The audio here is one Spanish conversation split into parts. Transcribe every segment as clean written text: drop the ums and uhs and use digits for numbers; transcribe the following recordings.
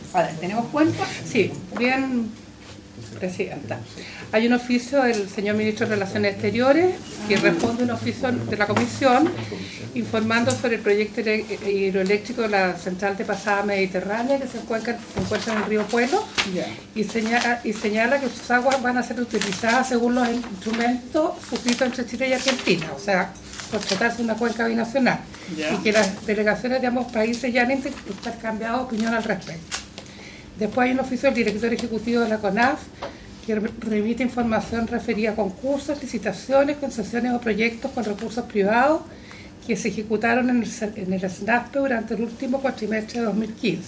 A ver, ¿tenemos cuenta? Sí, bien, Presidenta. Hay un oficio del señor Ministro de Relaciones Exteriores que responde un oficio de la Comisión informando sobre el proyecto hidroeléctrico de la central de pasada mediterránea que se encuentra en el río Puelo y señala que sus aguas van a ser utilizadas según los instrumentos suscritos entre Chile y Argentina, o sea, por tratarse de una cuenca binacional, y que las delegaciones de ambos países ya han intercambiado opinión al respecto. Después hay un oficio del director ejecutivo de la CONAF que remite información referida a concursos, licitaciones, concesiones o proyectos con recursos privados que se ejecutaron en el SNAPE durante el último cuatrimestre de 2015.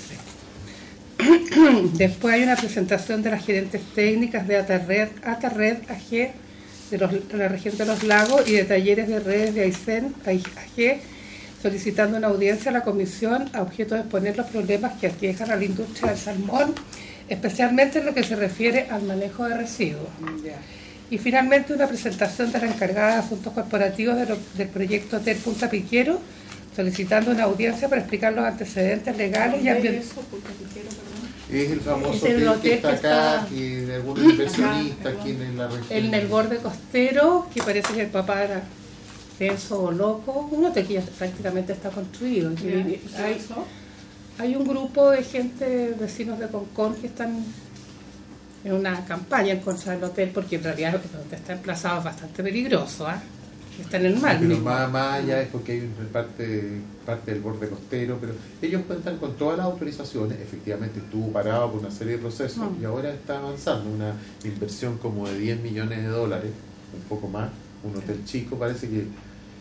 Después hay una presentación de las gerentes técnicas de ATARED AG de la región de los lagos y de talleres de redes de AICEN AG, solicitando una audiencia a la Comisión a objeto de exponer los problemas que aquejan a la industria del salmón, especialmente en lo que se refiere al manejo de residuos. Y finalmente una presentación de la encargada de asuntos corporativos del proyecto Hotel Punta Piquero, solicitando una audiencia para explicar los antecedentes legales y ambientales. Es el famoso hotel que está acá, que de algunos inversionistas aquí en la región. En el borde costero, que parece que el papá era denso o loco, un hotel que ya prácticamente está construido. Hay un grupo de gente, vecinos de Concón, que están en una campaña en contra del hotel, porque en realidad donde está emplazado es bastante peligroso, está en el mar. Pero más allá es porque hay parte del borde costero, pero ellos cuentan con todas las autorizaciones. Efectivamente estuvo parado por una serie de procesos y ahora está avanzando una inversión como de $10 millones, un poco más, un hotel chico parece que,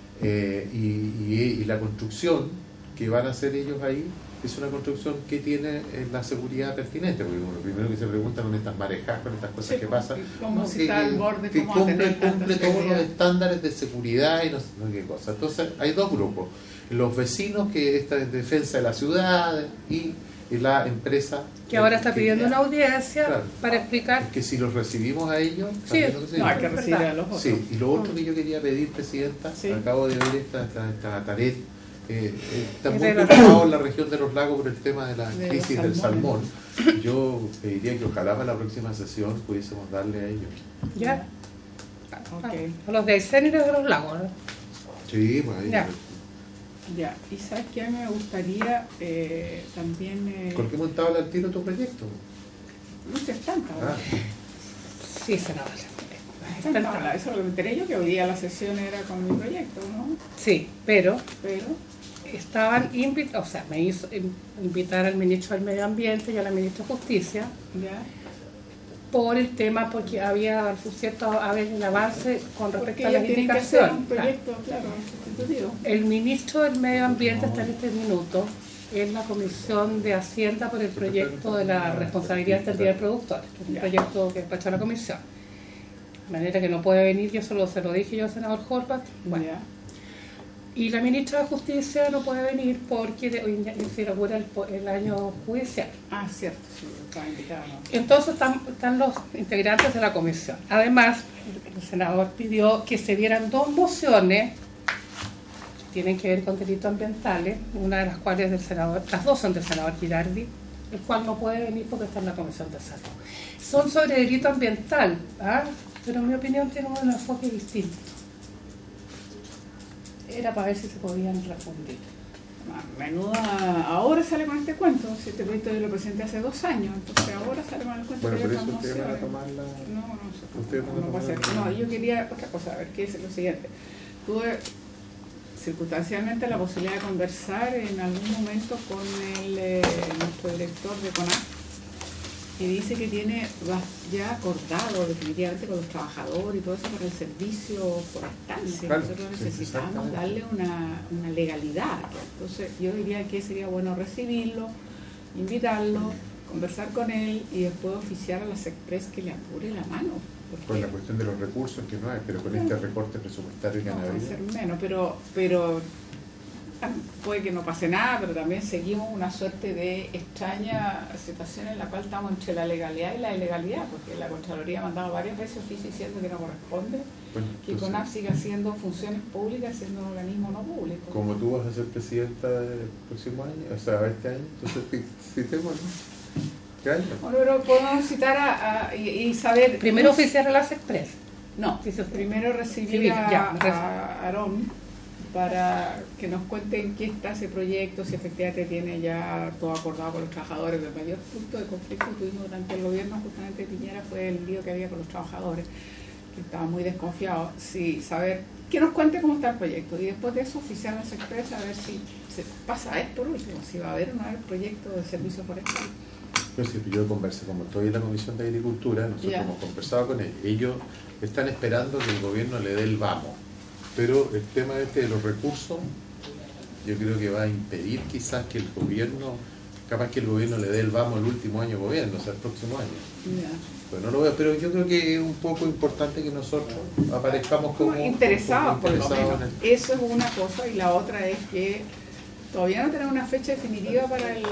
y la construcción que van a hacer ellos ahí es una construcción que tiene la seguridad pertinente, porque lo primero que se preguntan con estas marejas, con estas cosas que pasan, que cumple todos los estándares de seguridad y no sé qué cosa. Entonces hay dos grupos, los vecinos que están en defensa de la ciudad y la empresa que ahora está pidiendo una audiencia para explicar que si los recibimos a ellos hay que recibir a los otros. Y lo otro que yo quería pedir, Presidenta, acabo de ver esta tarea. Está muy preocupado en la región de los lagos por el tema de la crisis del salmón. Yo pediría que ojalá para la próxima sesión pudiésemos darle a ellos. ¿Ya? A los de Aysén y los de los lagos, ¿no? Sí, pues ahí. Ya, y sabes que a mí me gustaría también... ¿Por qué montaba al tiro tu proyecto? No se estanca. Sí, senador. Eso es lo que me enteré yo, que hoy día la sesión era con mi proyecto, ¿no? Sí, pero estaban me hizo invitar al ministro del Medio Ambiente y a la ministra de Justicia por el tema, porque había cierto avance con respecto a las indicaciones. Un proyecto, el ministro del Medio Ambiente está en este minuto en la Comisión de Hacienda por el proyecto de la responsabilidad extendida del productor, que es un proyecto que despachó la Comisión. De manera que no puede venir, yo solo se lo dije yo al senador Horvath. Y la ministra de Justicia no puede venir porque hoy se inaugura el año judicial. Cierto, sí, estaba invitado. Entonces están los integrantes de la comisión. Además, el senador pidió que se vieran dos mociones que tienen que ver con delitos ambientales, una de las cuales las dos son del senador Girardi, el cual no puede venir porque está en la comisión de salud. Son sobre delito ambiental, pero en mi opinión tienen un enfoque distinto. Era para ver si se podían refundir. Menuda, ahora sale con este cuento, si este proyecto yo lo presenté hace 2 años, entonces ahora sale con el cuento. Bueno, por eso ustedes van a tomar No, yo quería otra cosa, a ver, qué es lo siguiente. Tuve circunstancialmente la posibilidad de conversar en algún momento con nuestro director de CONAF, y dice que tiene ya acordado definitivamente con los trabajadores y todo eso para el servicio forestal. Nosotros necesitamos darle una legalidad. Entonces yo diría que sería bueno recibirlo, invitarlo, conversar con él y después oficiar a la SECPRES que le apure la mano. Por la cuestión de los recursos que no hay, pero con este recorte presupuestario que no va a ser menos, pero puede que no pase nada, pero también seguimos una suerte de extraña situación en la cual estamos entre la legalidad y la ilegalidad, porque la Contraloría ha mandado varias veces oficio diciendo que no corresponde que CONAF siga haciendo funciones públicas siendo un organismo no público. Como tú vas a ser presidenta del próximo año, o sea, este año, entonces citemos, ¿no? Bueno, pero podemos citar y saber... Primero oficiar Relace Express. No, primero recibir a Aarón para que nos cuente en qué está ese proyecto, si efectivamente tiene ya todo acordado con los trabajadores. El mayor punto de conflicto que tuvimos durante el gobierno justamente de Piñera fue el lío que había con los trabajadores, que estaban muy desconfiados. Sí, saber, que nos cuente cómo está el proyecto y después de eso oficiar a las empresas a ver si se pasa esto por último, si va a haber o no haber proyecto de servicio forestal. Yo conversé, como estoy en la Comisión de Agricultura, nosotros hemos conversado con ellos. Ellos están esperando que el gobierno le dé el vamos. Pero el tema de los recursos, yo creo que va a impedir quizás que el gobierno, capaz que el gobierno le dé el vamos el último año de gobierno, o sea, el próximo año. Pues no lo veo, pero yo creo que es un poco importante que nosotros aparezcamos como interesados, por lo menos. Eso es una cosa, y la otra es que todavía no tenemos una fecha definitiva para el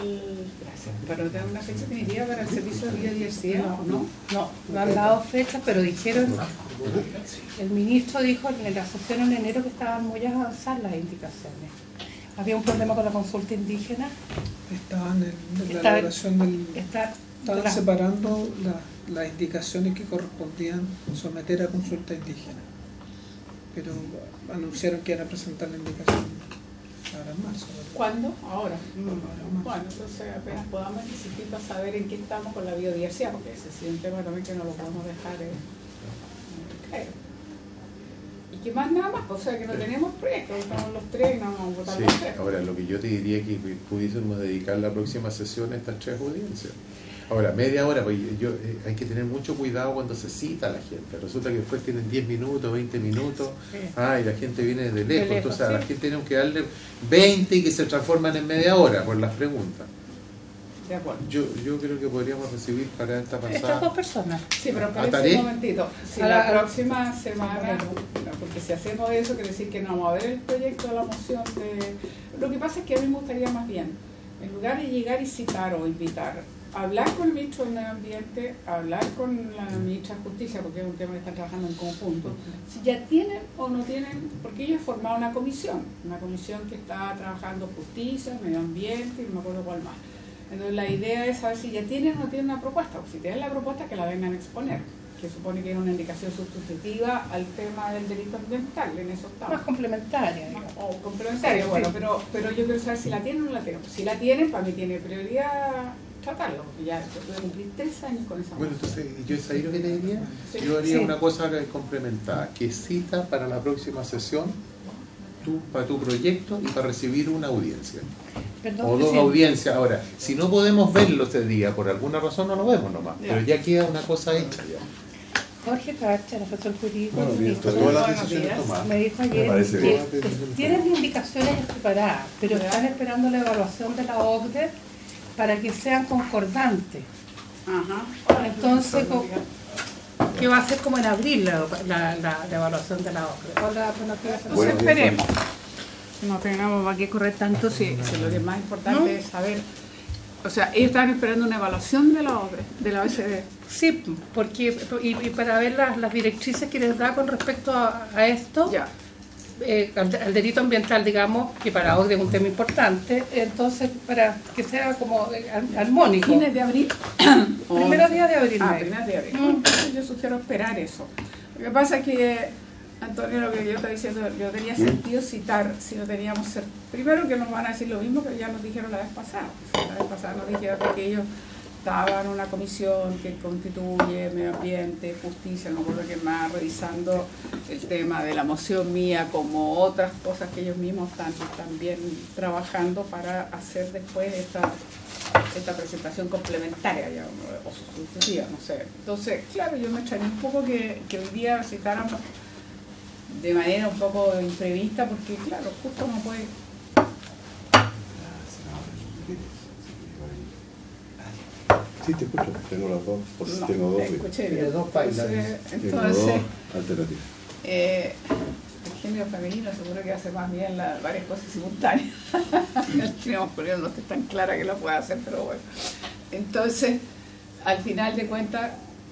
servicio de biodiversidad, No han dado fecha, pero dijeron, el ministro dijo en la sesión en enero que estaban muy avanzadas las indicaciones. Había un problema con la consulta indígena. Estaban en la elaboración estaban separando las indicaciones que correspondían someter a consulta indígena. Pero anunciaron que iban a presentar la indicación ahora en marzo. ¿Cuándo? Ahora. Bueno, entonces apenas podamos insistir para saber en qué estamos con la biodiversidad, porque ese es un tema también que no lo podemos dejar caer. Y que más nada más, o sea que no tenemos proyectos, estamos los tres y no vamos a votar los tres. Ahora lo que yo te diría es que pudiésemos dedicar la próxima sesión a estas 3 audiencias. Ahora, media hora, pues hay que tener mucho cuidado cuando se cita a la gente. Resulta que después tienen 10 minutos, 20 minutos, y la gente viene desde lejos. Entonces a la gente tenemos que darle 20 y que se transforman en media hora por las preguntas. De acuerdo. Yo creo que podríamos recibir para esta pasada... Estas 2 personas. Sí, pero espérense un momentito. Si la próxima semana, porque si hacemos eso, quiere decir que no vamos a ver el proyecto de la moción de... Lo que pasa es que a mí me gustaría más bien, en lugar de llegar y citar o invitar, hablar con el ministro del Medio Ambiente, hablar con la ministra de Justicia, porque es un tema que están trabajando en conjunto, si ya tienen o no tienen, porque ellos formaron una comisión que está trabajando justicia, medio ambiente, y no me acuerdo cuál más. Entonces la idea es saber si ya tienen o no tienen una propuesta, o si tienen la propuesta que la vengan a exponer, que supone que es una indicación sustitutiva al tema del delito ambiental, en eso estamos. Más complementaria, digamos. O complementaria, sí, bueno, pero yo quiero saber si la tienen o no la tienen. Si la tienen, para mí tiene prioridad tratarlo, porque ya yo puedo cumplir 3 años con esa. Bueno, entonces, yo sabía lo que te diría. Yo haría una cosa complementada, que cita para la próxima sesión para tu proyecto y para recibir una audiencia. O 2 audiencias. Ahora, si no podemos verlo ese día, por alguna razón no lo vemos nomás, pero ya queda una cosa hecha ya. Jorge Carcha, el asesor jurídico, me dijo ayer que tienen indicaciones preparadas, pero están esperando la evaluación de la OCDE para que sean concordantes. Entonces, que va a ser como en abril la evaluación de la OCDE. Entonces esperemos. No tenemos para qué correr tanto si lo que es más importante es saber. O sea, ellos están esperando una evaluación de la OCDE, de la OECD. Sí, porque y para ver las directrices que les da con respecto a esto. Ya. Al delito ambiental, digamos, que para OCDE es un tema importante, entonces para que sea como armónico. ¿Fines de abril? Primeros días de abril. Primeros de abril. Yo sugiero esperar eso. Lo que pasa es que, Antonio, lo que yo estaba diciendo, yo tenía sentido citar, si no teníamos... Primero que nos van a decir lo mismo que ya nos dijeron la vez pasada. La vez pasada nos dijeron que ellos estaban en una comisión que constituye medio ambiente, justicia, no recuerdo qué más, revisando el tema de la moción mía, como otras cosas que ellos mismos están también trabajando para hacer después esta presentación complementaria, digamos, o sustitutiva, no sé. Entonces, claro, yo me extrañé un poco que hoy día citáramos de manera un poco imprevista, porque claro, justo no puede... Sí, te escucho. Tengo las dos. Tengo dos. Escuché, dos pipelines. Entonces, alternativas. El género femenino seguro que hace más bien varias cosas simultáneas. El género masculino no está tan clara que lo pueda hacer, pero bueno. Entonces, al final de cuentas,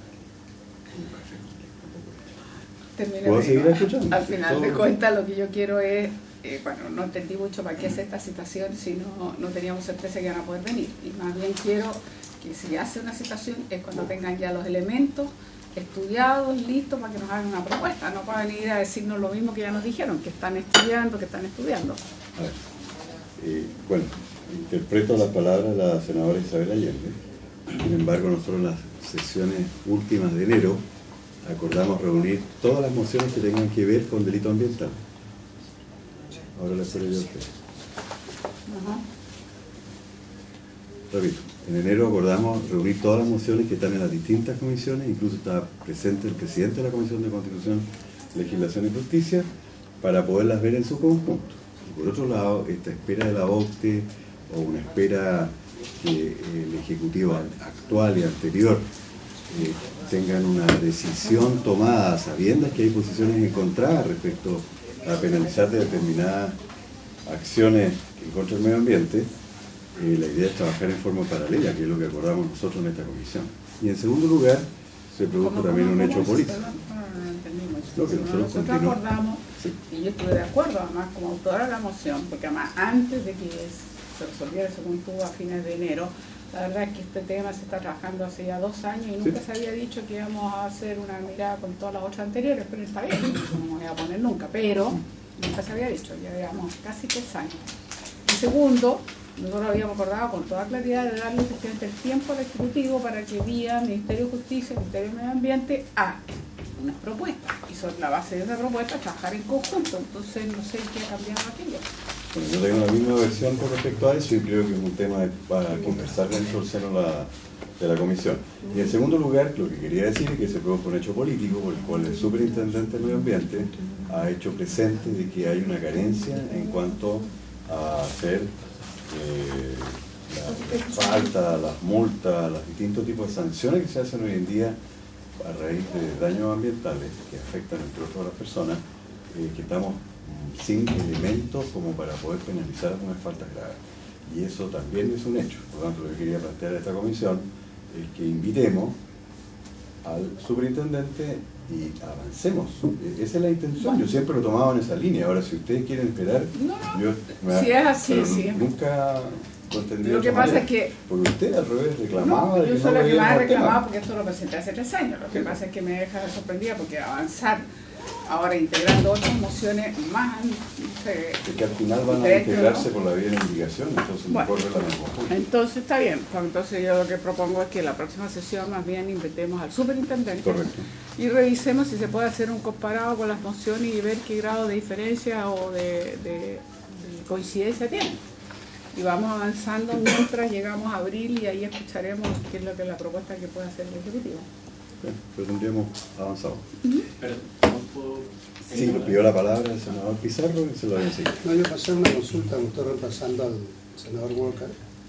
¿puedo seguir escuchando? Al final de cuentas, lo que yo quiero es, bueno, no entendí mucho para qué hacer esta citación si no teníamos certeza que iban a poder venir. Y más bien quiero que si hace una citación es cuando tengan ya los elementos estudiados, listos para que nos hagan una propuesta, no para venir a decirnos lo mismo que ya nos dijeron, que están estudiando. A ver, bueno, interpreto las palabras de la senadora Isabel Allende. Sin embargo, nosotros en las sesiones últimas de enero acordamos reunir todas las mociones que tengan que ver con delito ambiental. Ahora les espero yo a ustedes. Repito, en enero acordamos reunir todas las mociones que están en las distintas comisiones, incluso está presente el presidente de la Comisión de Constitución, Legislación y Justicia, para poderlas ver en su conjunto. Y por otro lado, esta espera de la OCDE o una espera que el Ejecutivo actual y anterior tengan una decisión tomada, sabiendo que hay posiciones encontradas respecto a penalizar determinadas acciones en contra del medio ambiente, la idea es trabajar en forma paralela, que es lo que acordamos nosotros en esta comisión. Y en segundo lugar, se produjo también un hecho político. Lo que nosotros acordamos, sí. Y yo estuve de acuerdo, además, como autora de la moción, porque además antes de que se resolviera, según tú, a fines de enero, la verdad es que este tema se está trabajando hace ya 2 años y nunca se había dicho que íbamos a hacer una mirada con todas las otras anteriores, pero está bien, no me voy a poner nunca, pero nunca se había dicho, ya llevamos casi 3 años. Y segundo, nosotros habíamos acordado con toda claridad de darle efectivamente el tiempo al Ejecutivo para que vía Ministerio de Justicia, Ministerio de Medio Ambiente, a unas propuestas. Y sobre la base de esa propuesta trabajar en conjunto. Entonces no sé qué ha cambiado aquello. Bueno, yo tengo la misma versión con respecto a eso y creo que es un tema para conversar dentro del seno de la comisión. Y en segundo lugar, lo que quería decir es que se produjo un hecho político por el cual el superintendente del medio ambiente ha hecho presente de que hay una carencia en cuanto a hacer la falta, las multas, los distintos tipos de sanciones que se hacen hoy en día a raíz de daños ambientales que afectan entre otros a las personas, que estamos sin elementos como para poder penalizar algunas faltas graves. Y eso también es un hecho. Por lo tanto, lo que quería plantear a esta comisión es que invitemos al superintendente y avancemos. Esa es la intención. Yo siempre lo tomaba en esa línea. Ahora, si ustedes quieren esperar, si es así, sí. Nunca lo entendí. Lo que pasa es que... Porque usted al revés reclamaba... No, yo soy la que más reclamaba porque esto lo presenté hace 3 años. Lo que pasa es que me deja sorprendida porque avanzar ahora integrando otras mociones más... es que al final van a integrarse, ¿no?, por la vía de indicación, entonces bueno, corre la misma punta. Entonces está bien, pues entonces yo lo que propongo es que la próxima sesión más bien invitemos al superintendente. Correcto. Y revisemos si se puede hacer un comparado con las mociones y ver qué grado de diferencia o de coincidencia tienen. Y vamos avanzando mientras llegamos a abril y ahí escucharemos qué es lo que es la propuesta que puede hacer el Ejecutivo. Bien, pues tendríamos avanzado. Pero, sí, le pidió la palabra el senador Pizarro y se lo voy a seguir. No, yo pasé una consulta, me estoy reemplazando al senador Walker.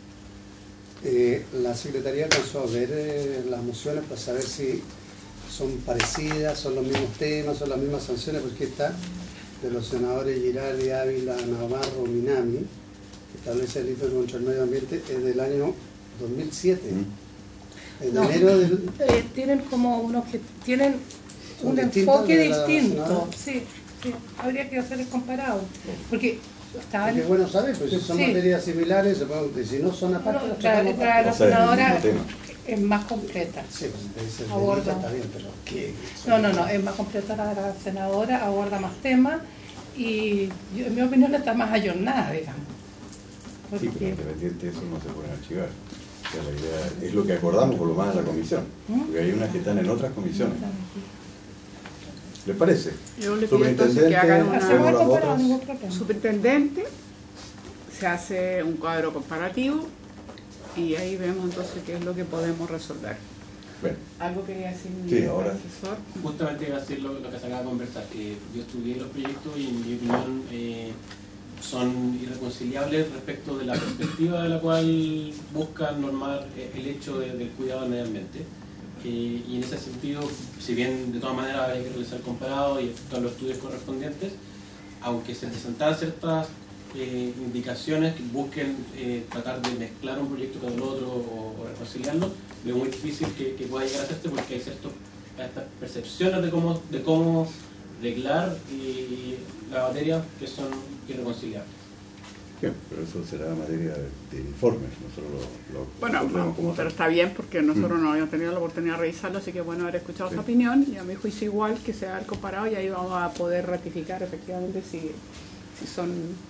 La Secretaría alcanzó a ver las mociones para saber si son parecidas, son los mismos temas, son las mismas sanciones, porque está de los senadores Girardi, Ávila, Navarro, Minami, que establece el delito contra el medio ambiente, es del año 2007. En enero del... tienen como unos que tienen un enfoque distinto. Sí, habría que hacer el comparado. Porque estaban... Es bueno saber, pues si son materias similares, si no son aparte, la senadora es más completa. Sí, pues aborda. Está bien, pero ¿qué? No, es más completa la senadora, aborda más temas y yo, en mi opinión está más ayornada, digamos. Porque... Sí, pero independiente de eso no se pueden archivar. O sea, la idea es lo que acordamos por lo más en la comisión, porque hay unas que están en otras comisiones. ¿Les parece? Yo le pido entonces que hagan una... Superintendente, se hace un cuadro comparativo y ahí vemos entonces qué es lo que podemos resolver. Bueno. ¿Algo quería decir mi asesor? Justamente iba a decir lo que se acaba de conversar, que yo estudié los proyectos y en mi opinión son irreconciliables respecto de la perspectiva de la cual buscan normar el hecho del cuidado del medio ambiente. Y en ese sentido, si bien de todas maneras hay que realizar comparado y efectuar los estudios correspondientes, aunque se presentaran ciertas indicaciones que busquen tratar de mezclar un proyecto con el otro o reconciliarlo, es muy difícil que pueda llegar a hacerse porque hay ciertas percepciones de cómo reglar la materia que son irreconciliables. Bien, pero eso será materia de informes, nosotros lo bueno, como pero está bien porque nosotros no habíamos tenido la oportunidad de revisarlo, así que bueno haber escuchado su opinión y a mi juicio igual que se ha comparado y ahí vamos a poder ratificar efectivamente si son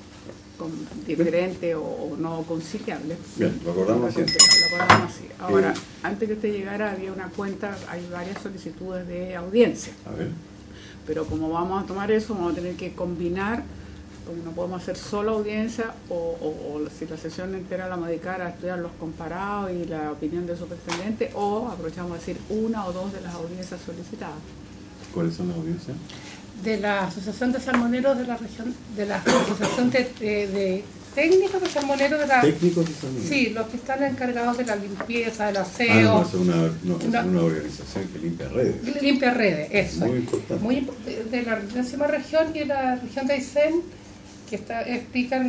diferentes o no conciliables. Bien, lo acordamos así. Ahora, antes que usted llegara había una cuenta, hay varias solicitudes de audiencia. A ver. Pero como vamos a tomar eso, vamos a tener que combinar, porque no podemos hacer solo audiencia o si la sesión entera la vamos a dedicar a estudiar los comparados y la opinión del superintendente, o aprovechamos a decir una o dos de las audiencias solicitadas. ¿Cuáles son las audiencias? De la Asociación de Salmoneros de la región, de la Asociación de Técnicos de Salmoneros de la... ¿Técnicos de salmoneros? Sí, los que están encargados de la limpieza, del aseo. No, es una organización que limpia redes. Limpia redes, eso. Muy importante. Muy de la décima región y de la región de Aysén, que explican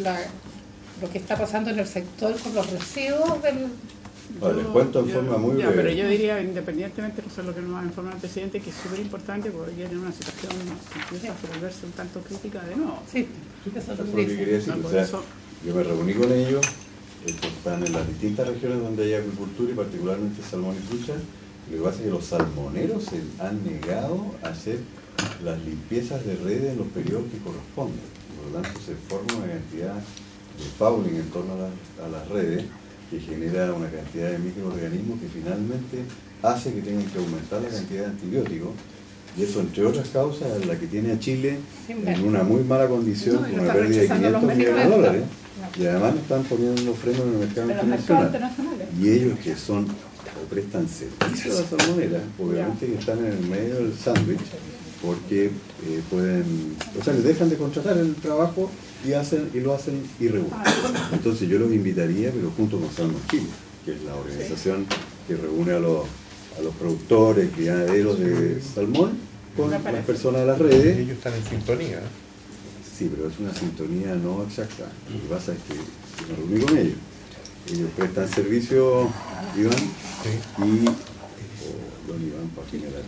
lo que está pasando en el sector con los residuos del... Les cuento en forma muy breve. Pero yo diría, independientemente, eso es lo que nos va a informar el presidente, que es súper importante porque viene una situación que empieza a volverse un tanto crítica de nuevo. Sí, eso es lo que quería decir. O sea, yo me reuní con ellos, están en las distintas regiones donde hay agricultura y particularmente salmón y trucha. Lo que pasa es que los salmoneros se han negado a hacer las limpiezas de redes en los periodos que corresponden. Por lo tanto, se forma una cantidad de fouling en torno a las redes que genera una cantidad de microorganismos que finalmente hace que tengan que aumentar la cantidad de antibióticos, y eso, entre otras causas, es la que tiene a Chile en una muy mala condición, con una pérdida de 500 millones de dólares, y además están poniendo frenos en el mercado internacional. Y ellos, que son o prestan servicio a la salmonera, obviamente que están en el medio del sándwich, porque pueden, o sea, les dejan de contratar el trabajo y lo hacen irregular. Entonces yo los invitaría, pero junto con Salmon Chile, que es la organización que reúne a los productores y ganaderos de salmón con las personas de las redes. Ellos están en sintonía. Sí, pero es una sintonía no exacta. Lo que pasa es que me reuní con ellos. Ellos prestan servicio, Iván, y don Iván, para generar,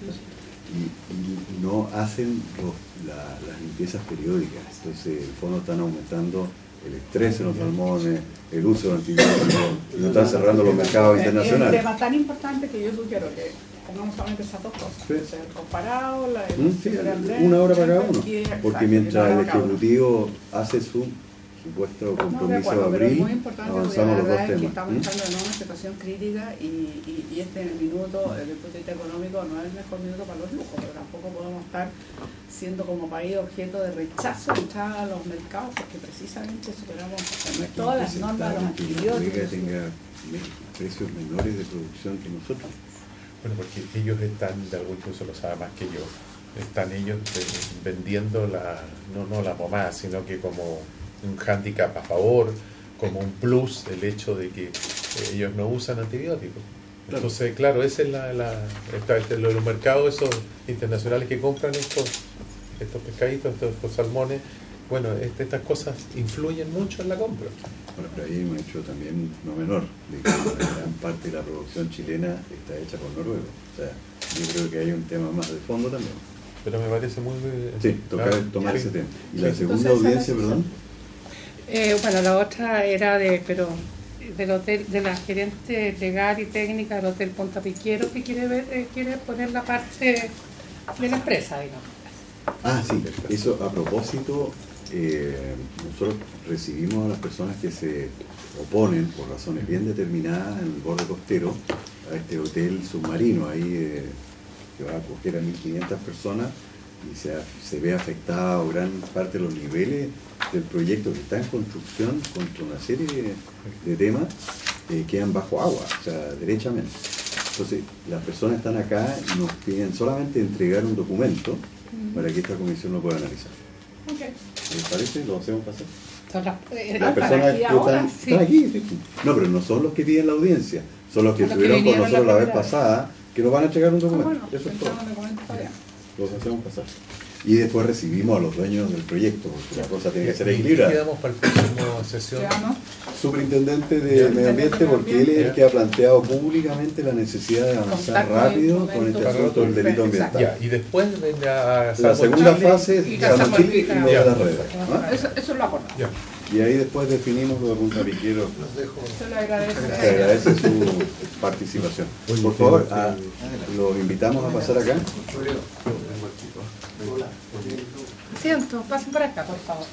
y no hacen las limpiezas periódicas. Entonces, en el fondo están aumentando el estrés en los salmones, el uso de antibióticos, y no están cerrando los mercados internacionales. Es un tema tan importante que yo sugiero que pongamos solamente esas dos cosas. Sí. O sea, el comparado, una hora para cada uno. Porque mientras el Ejecutivo hace su supuesto compromiso de abril, avanzamos los dos temas. Que estamos entrando en una situación crítica y este minuto, desde el punto de vista económico, no es el mejor minuto para los lujos, pero tampoco podemos estar siendo como país objeto de rechazo de entrar a los mercados porque precisamente superamos todas las normas de los antibióticos. Que tenga precios menores de producción que nosotros. Bueno, porque ellos están, de algo incluso lo sabe más que yo, están ellos vendiendo no la pomada, sino que como un hándicap a favor, como un plus el hecho de que ellos no usan antibióticos. Entonces, claro, esa es los mercados esos internacionales que compran estos pescaditos, estos salmones. Bueno, estas cosas influyen mucho en la compra. Bueno, pero ahí hay un hecho también no menor, de que gran parte de la producción chilena está hecha por Noruega. O sea, yo creo que hay un tema más de fondo también. Pero me parece muy... Sí, tomar ese tema. ¿Y la segunda audiencia, perdón? Bueno, la otra era del hotel, de la gerente legal y técnica del Hotel Punta Piquero, que quiere poner la parte de la empresa, digamos. Ah, sí, eso a propósito, nosotros recibimos a las personas que se oponen por razones bien determinadas en el borde costero a este hotel submarino ahí que va a acoger a 1.500 personas, y se ve afectado gran parte de los niveles del proyecto que está en construcción contra una serie de temas que quedan bajo agua, o sea, derechamente. Entonces, las personas están acá y nos piden solamente entregar un documento para que esta comisión lo pueda analizar. ¿Les parece? ¿Lo hacemos pasar? Las personas que están aquí, sí. No, pero no son los que piden la audiencia, son los que estuvieron con nosotros la vez pasada, que nos van a entregar un documento. Eso es todo. Los hacemos pasar. Y después recibimos a los dueños del proyecto, porque la cosa tiene que ser equilibrada. ¿Qué quedamos para la próxima sesión? Superintendente de Medio Ambiente, porque él es el que ha planteado públicamente la necesidad de avanzar rápido con este asunto del delito ambiental. Ya, y después la segunda fase, Salmon Chile y luego las redes. Eso lo acordamos. Y ahí después definimos lo de Punta Piquero. Los dejo. Se lo agradezco. Se agradece su participación. Por favor, los invitamos a pasar acá. Asiento, pasen por acá, por favor.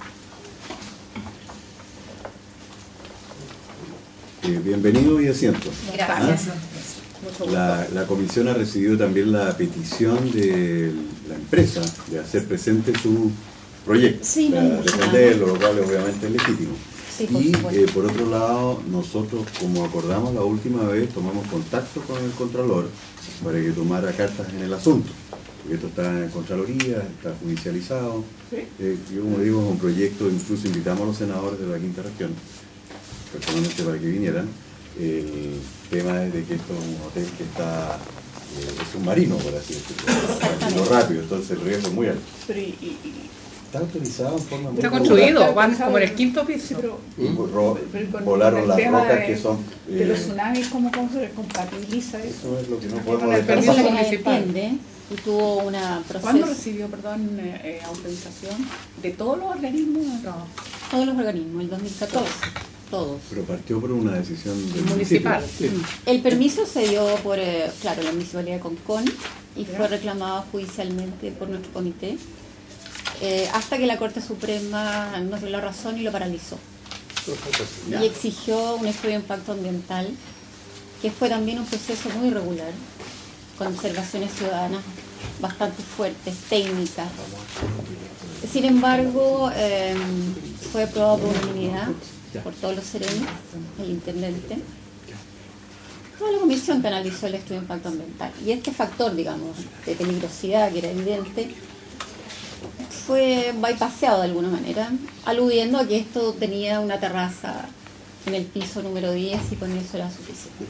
Bienvenido y asiento. Gracias. La comisión ha recibido también la petición de la empresa de hacer presente su proyecto, sí, para defenderlo, lo cual obviamente es legítimo. Sí, y por otro lado, nosotros, como acordamos la última vez, tomamos contacto con el Contralor para que tomara cartas en el asunto, porque esto está en Contraloría, está judicializado. ¿Sí? Yo, como digo, es un proyecto, incluso invitamos a los senadores de la quinta región, personalmente para que vinieran. El tema es de que esto es un hotel que está, es un marino, por así decirlo, rápido, entonces el riesgo es muy alto. Pero Está autorizado en forma muy Está construido, van como en el quinto piso. volaron las rocas que son... de los tsunamis, ¿cómo se compatibiliza eso? Eso es lo que no Con podemos el dejar permiso Eso es lo pasar. que nadie entiende, y tuvo una proceso. ¿Cuándo recibió, perdón, autorización de todos los organismos? No. Todos los organismos, el 2014, todos. Pero partió por una decisión del Municipal. municipio. El permiso se dio por, claro, la municipalidad de Concón y fue reclamado judicialmente por nuestro comité, hasta que la Corte Suprema nos dio la razón y lo paralizó. Y exigió un estudio de impacto ambiental, que fue también un proceso muy irregular, con observaciones ciudadanas bastante fuertes, técnicas. Sin embargo, fue aprobado por unanimidad por todos los serenos, el intendente, toda la comisión que analizó el estudio de impacto ambiental. Y este factor, digamos, de peligrosidad, que era evidente, fue bypaseado de alguna manera, aludiendo a que esto tenía una terraza en el piso número 10 y con eso era suficiente.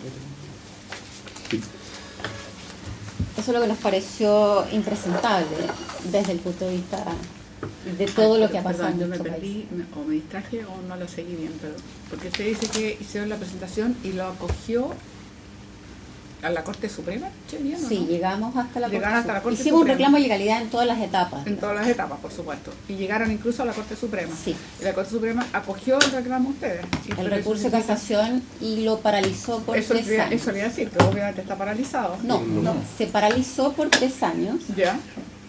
Eso es lo que nos pareció impresentable desde el punto de vista de todo lo que ha pasado en Yo me nuestro perdí, país. o me distraje o no lo seguí bien, pero porque usted dice que hicieron la presentación y lo acogió a la Corte Suprema. Che, bien, ¿o Sí, no? llegamos hasta la Llegaron hasta la Corte Hicimos un Suprema. reclamo de legalidad en todas las etapas. En todas las etapas, por supuesto. Y llegaron incluso a la Corte Suprema. Sí. Y la Corte Suprema acogió el reclamo de ustedes. Y El pero recurso de eso significa- casación y lo paralizó por Eso 3 años. le iba a decir, que obviamente está paralizado. No, se paralizó por 3 años Ya.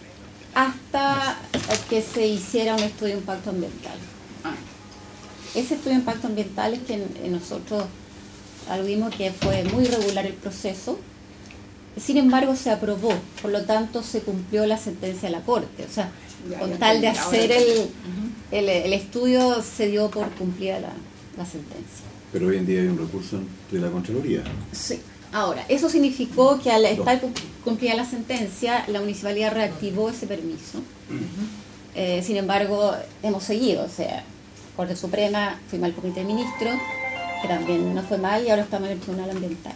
hasta que se hiciera un estudio de impacto ambiental. Ah, Ese estudio de impacto ambiental es que nosotros aludimos que fue muy irregular el proceso. Sin embargo, se aprobó, por lo tanto se cumplió la sentencia de la Corte. O sea, Ya, con ya tal de entendí, hacer ahora el estudio, se dio por cumplida la sentencia. Pero hoy en día hay un recurso de la Contraloría. Sí. Ahora, eso significó que al estar cumplida la sentencia, la municipalidad reactivó ese permiso. Sin embargo, hemos seguido, o sea, Corte Suprema, fuimos al Comité de Ministros, que también nos fue mal, y ahora estamos en el Tribunal Ambiental.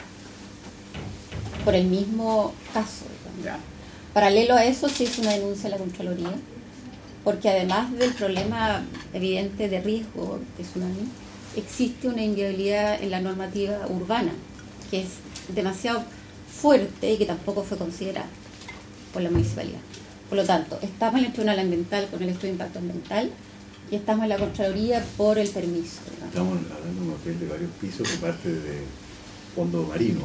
Por el mismo caso, digamos. ya. Paralelo a eso se hizo una denuncia a la Contraloría, porque además del problema evidente de riesgo de tsunami, existe una inviabilidad en la normativa urbana, que es demasiado fuerte y que tampoco fue considerada por la municipalidad. Por lo tanto, estamos en el Tribunal Ambiental con el estudio de impacto ambiental y estamos en la Contraloría por el permiso, digamos. Estamos hablando de un hotel de varios pisos que parte de fondo marino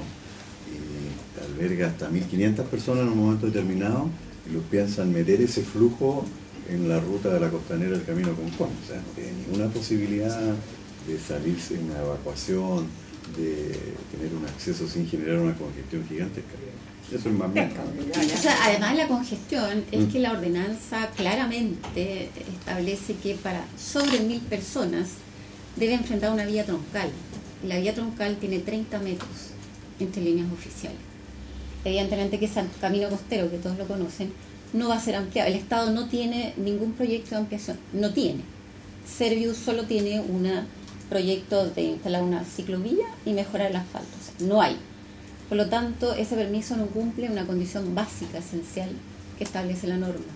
y alberga hasta 1.500 personas en un momento determinado y los piensan meter ese flujo en la ruta de la costanera del Camino Concón. O sea, no tiene ninguna posibilidad de salirse en una evacuación, de tener un acceso sin generar una congestión gigantesca. Eso es más bien. O sea, además de la congestión, es que la ordenanza claramente establece que para sobre 1.000 personas debe enfrentar una vía troncal. Y la vía troncal tiene 30 metros entre líneas oficiales. Evidentemente que ese camino costero, que todos lo conocen, no va a ser ampliado. El Estado no tiene ningún proyecto de ampliación, no tiene. Servius solo tiene un proyecto de instalar una ciclovía y mejorar el asfalto. O sea, no hay. Por lo tanto, ese permiso no cumple una condición básica, esencial, que establece la norma.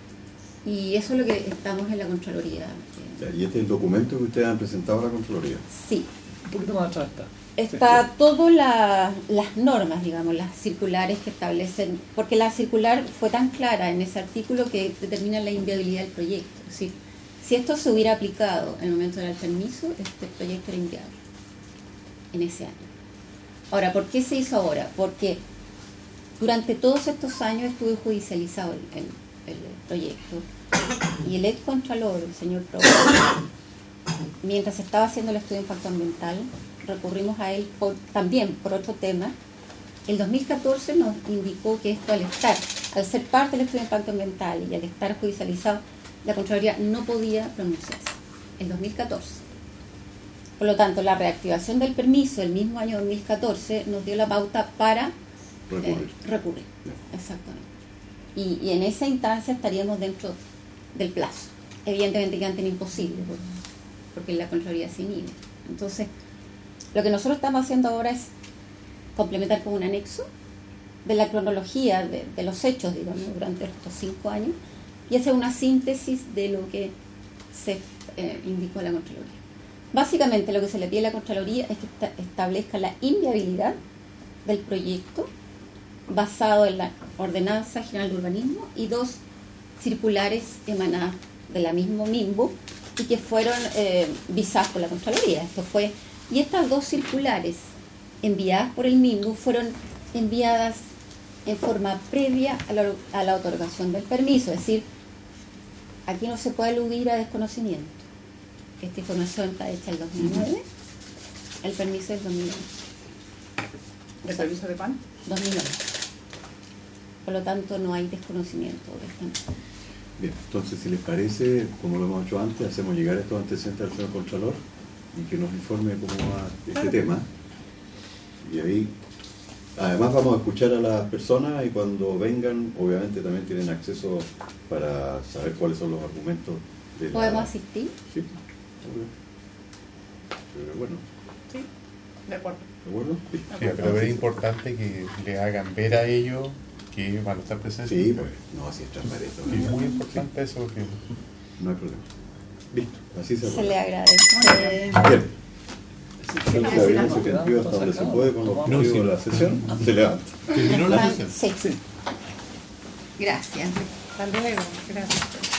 Y eso es lo que estamos en la Contraloría. ¿Y este es el documento que ustedes han presentado a la Contraloría? Sí. Un poquito más atrás está. Está todas las normas, digamos, las circulares que establecen, porque la circular fue tan clara en ese artículo que determina la inviabilidad del proyecto. Es decir, Si esto se hubiera aplicado en el momento del permiso, este proyecto era inviable en ese año. Ahora, ¿por qué se hizo ahora? Porque durante todos estos años estuvo judicializado el proyecto y el ex contralor, el señor Pro, mientras estaba haciendo el estudio de impacto ambiental, recurrimos a él también por otro tema. El 2014 nos indicó que esto al ser parte del estudio de impacto ambiental y al estar judicializado, la Contraloría no podía pronunciarse. El 2014. Por lo tanto, la reactivación del permiso el mismo año 2014 nos dio la pauta para recurrir. Exactamente. Y en esa instancia estaríamos dentro del plazo. Evidentemente que antes era imposible, porque la Contraloría se inhibe. Entonces, lo que nosotros estamos haciendo ahora es complementar con un anexo de la cronología de los hechos, digamos, durante estos 5 años, y hacer una síntesis de lo que se indicó la Contraloría. Básicamente lo que se le pide a la Contraloría es que establezca la inviabilidad del proyecto basado en la Ordenanza General de Urbanismo y 2 circulares emanadas de la misma MIMBU y que fueron visadas por la Contraloría. Y estas 2 circulares enviadas por el MIMBU fueron enviadas en forma previa a la otorgación del permiso, es decir, aquí no se puede aludir a desconocimiento. Esta información está hecha el 2009, el permiso es 2011. ¿El permiso de PAN? 2011. Por lo tanto, no hay desconocimiento de esta. Bien, entonces, si les parece, como lo hemos hecho antes, hacemos llegar estos antecedentes al señor Contralor y que nos informe cómo va este tema. Y ahí, además, vamos a escuchar a las personas y cuando vengan, obviamente también tienen acceso para saber cuáles son los argumentos de la... ¿Podemos asistir? Sí, pero bueno. Sí, de acuerdo. ¿De acuerdo? Sí. Sí, pero es importante que le hagan ver a ellos que van a estar presentes. Sí, pues, no, así es transparente. Es muy importante eso porque... No hay problema. Listo, así se le agradece. Bien. Entonces, abrimos el sentido hasta donde se puede con los objetivos de la sesión. Se levanta. ¿Terminó la sesión? Sí. Gracias. Hasta luego. Gracias.